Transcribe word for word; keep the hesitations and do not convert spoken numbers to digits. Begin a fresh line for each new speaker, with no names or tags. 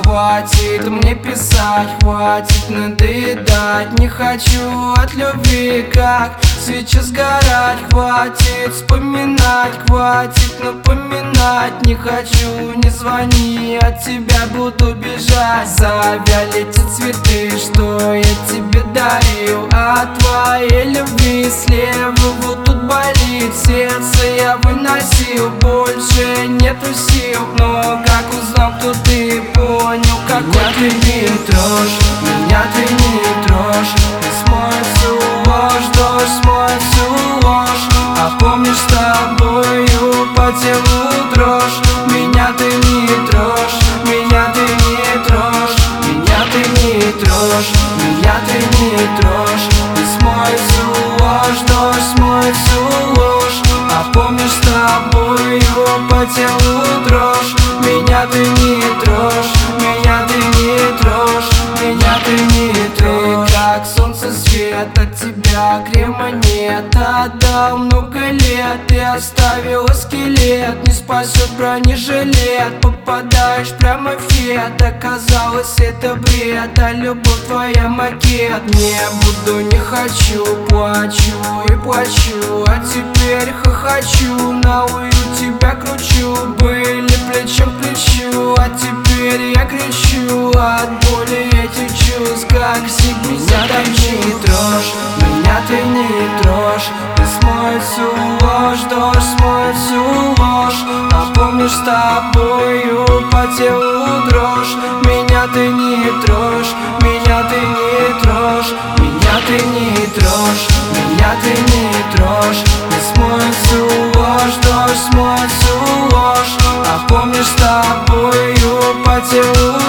хватит мне писать, хватит надоедать. Не хочу от любви, как свечи сгорать. Хватит вспоминать, хватит напоминать. Не хочу, не звони, от тебя буду бежать. Завяли те цветы, что я тебе дарил. От твоей любви слева вот тут болит сердце, я выносил, больше нету сил. Но как узнал, кто ты, понял, какой меня ты не трожь, меня ты не трожь. Не смоет всю ложь, дождь смоет всю ложь. А помнишь, с тобою по телу дрожь. Меня ты не трожь, меня ты не трожь. Меня ты не трожь, меня ты не трожь. Не смоет всю ложь, дождь смоет всю ложь. А помнишь, с тобою по телу дрожь. Меня ты не трожь, меня ты не трожь. Меня ты не трожь. Ты как солнце свет, от тебя крема нет. Отдал много лет и оставила скелет. Не спасет бронежилет, попадаешь прямо в хет. Оказалось, это бред, а любовь твоя макет. Не буду, не хочу, плачу и плачу. А теперь хохочу, на уют тебя кручу. Были плечом к плечу, а теперь я кричу от боли этих чувств, как всегда. Меня ты не трожь, меня ты не трожь. Ты смоет всю ложь, дождь смоет всю ложь. А помнишь, с тобою по телу дрожь. Меня ты не трожь, меня ты не трожь. Меня ты не трожь, меня ты не трожь. Не смоет всю ложь, дождь смоет всю ложь. А помнишь, с тобою по телу